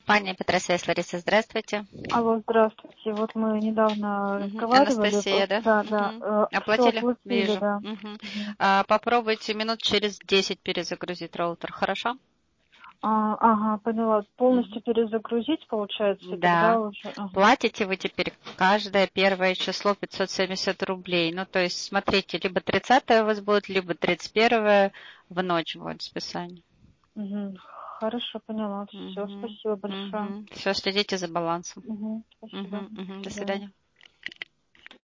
Паня Петросвязь, Лариса, здравствуйте. Алло, здравствуйте. Вот мы недавно разговаривали. Анастасия, да? Да. Все Оплатили? оплатили, Вижу. да. Попробуйте минут через 10 перезагрузить роутер, хорошо? Ага, поняла. Полностью перезагрузить, получается, и тогда Да. уже. Ага. Платите вы теперь каждое первое число 570 рублей. Ну, то есть, смотрите, либо 30 у вас будет, либо 31 в ночь будет списание. Угу. Хорошо, поняла. Все, спасибо большое. Все, следите за балансом. Спасибо. До свидания.